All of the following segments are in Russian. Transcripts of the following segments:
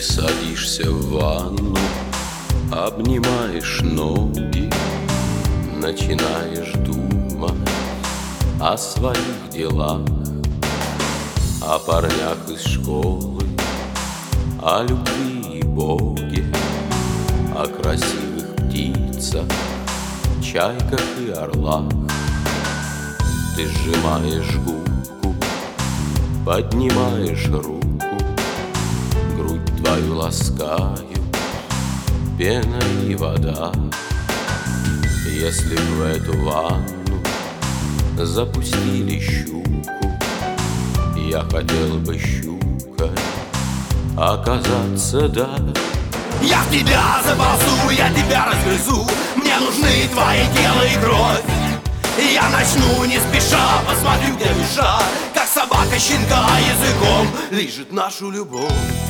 садишься в ванну, обнимаешь ноги, начинаешь думать о своих делах, о парнях из школы, о любви и Боге, о красивых птицах, чайках и орлах. Ты сжимаешь губку, поднимаешь руку, грудь твою ласкаю пена и вода. Если б в эту ванну запустили щуку, я хотел бы щукой оказаться, да. Я в тебя заползу, я тебя разгрызу, мне нужны твои тело и кровь. Я начну не спеша, посмотрю, где душа, как собака щенка языком лижет нашу любовь.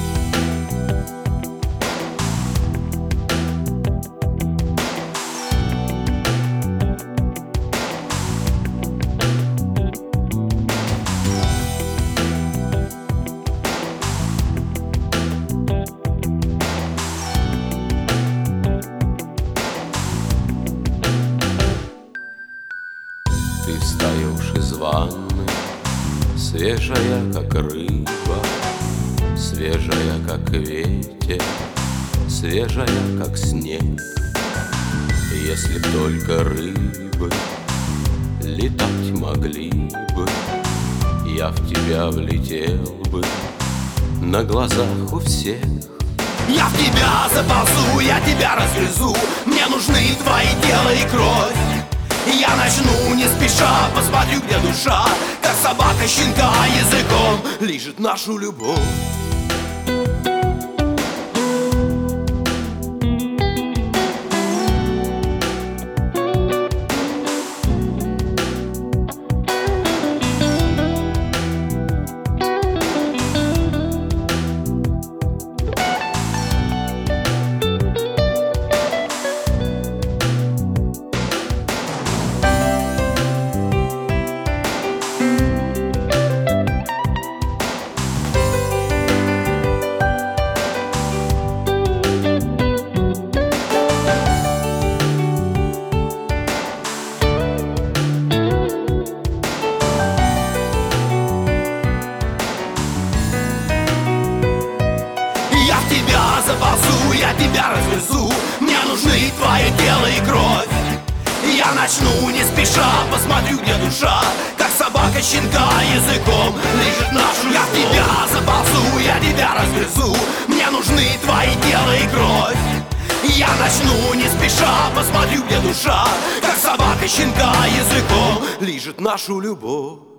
Ты встаешь из ванны, свежая, как рыба, свежая, как ветер, свежая, как снег. Если б только рыбы летать могли бы, я в тебя влетел бы на глазах у всех. Я в тебя заползу, я тебя разгрызу, мне нужны твои тело и кровь. Я начну не спеша, посмотрю, где душа, как собака щенка языком лижет нашу любовь. Я в тебя заползу, я тебя разгрызу, мне нужны твои тело и кровь. Я начну не спеша, посмотрю, где душа, как собака щенка языком лижет нашу любовь. Я в тебя заползу, я тебя разгрызу, мне нужны твои тело и кровь. Я начну не спеша, посмотрю, где душа, как собака щенка языком лижет нашу любовь.